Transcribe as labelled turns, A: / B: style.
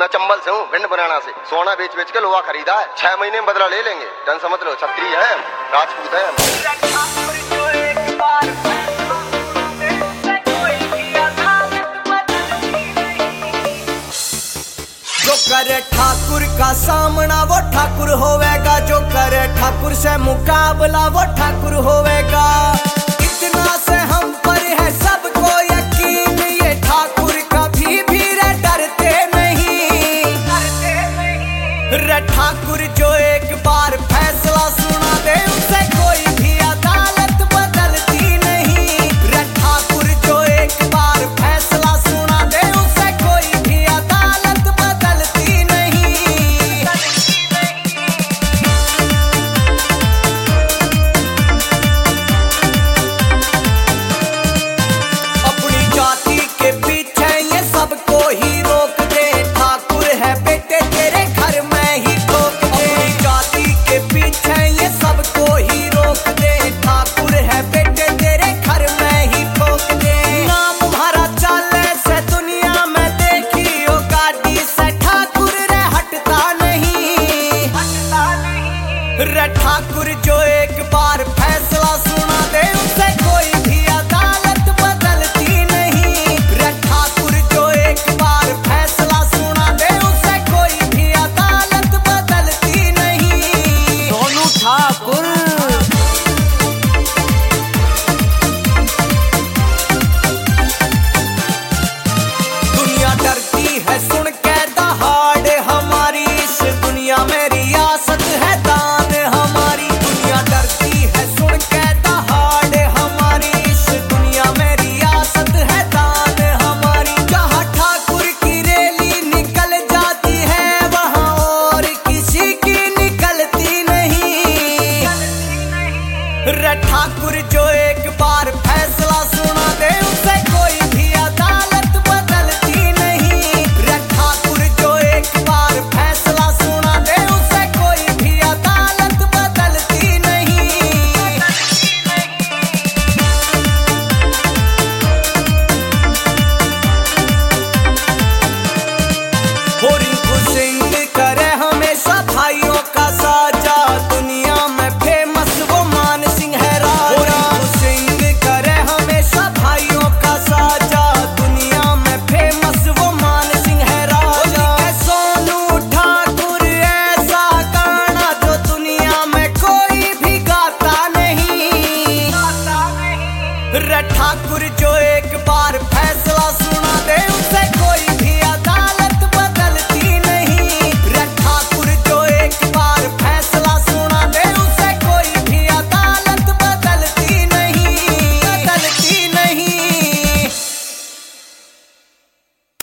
A: मैं चंबल से हूँ, भिंड मुरैना से। सोना बेच बेच के लोहा खरीदा है, 6 महीने में बदला ले लेंगे। जन समझ लो, क्षत्रिय है, राजपूत है।
B: जो करे ठाकुर का सामना वो ठाकुर होवेगा, जो करे ठाकुर से मुकाबला वो ठाकुर होवेगा। इतना से हम पर है सबको यकीन, ये ठाकुर कभी भी रे डरते नहीं। रे ठाकुर जो